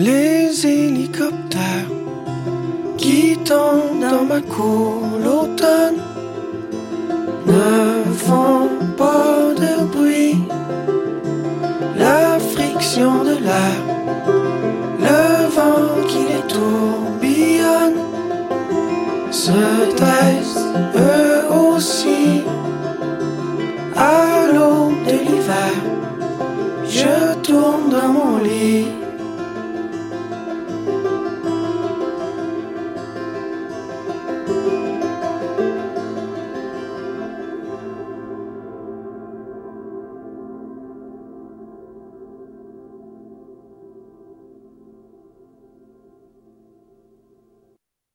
Les hélicoptères qui tombent dans ma cour l'automne ne font pas de bruit. La friction de l'air, le vent qui les tourbillonne se taisent eux aussi. À l'aube de l'hiver, je tourne dans mon lit.